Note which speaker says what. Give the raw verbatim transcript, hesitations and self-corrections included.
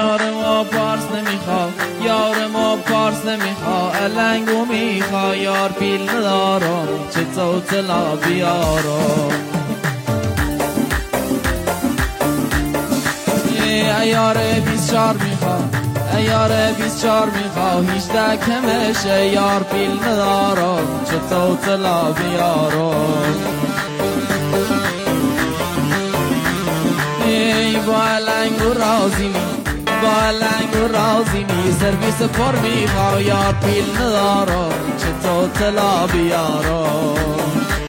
Speaker 1: یار ما پارس نمیخوا، یار ما پارس نمیخوا، النگو میخوا یار پیل ندارم چه تو تلا بیارم. ایار بیست چار میخوا، ایار بیست چار میخوا، هیچده کمشه یار پیل ندارم چه تو تلا بیارم. ای با النگو رازی می، با النگو رازی می، سرویس پر میخوا یار پیل ندارم چه تو تلا بیارم.